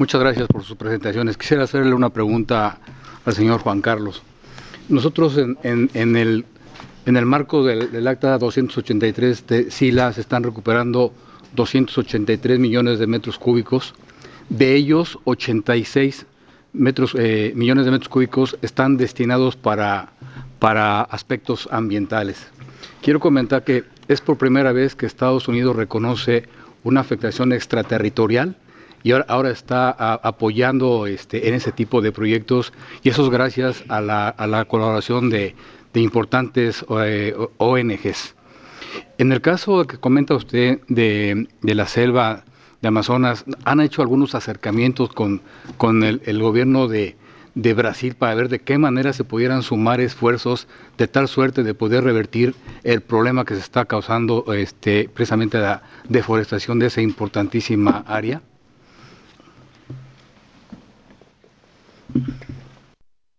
Muchas gracias por sus presentaciones. Quisiera hacerle una pregunta al señor Juan Carlos. Nosotros en el marco del acta 283 de SILA se están recuperando 283 millones de metros cúbicos. De ellos, 86 millones de metros cúbicos están destinados para aspectos ambientales. Quiero comentar que es por primera vez que Estados Unidos reconoce una afectación extraterritorial y ahora está apoyando en ese tipo de proyectos, y eso es gracias a la colaboración de importantes ONGs. En el caso que comenta usted de la selva de Amazonas, ¿han hecho algunos acercamientos con el gobierno de Brasil para ver de qué manera se pudieran sumar esfuerzos de tal suerte de poder revertir el problema que se está causando precisamente la deforestación de esa importantísima área?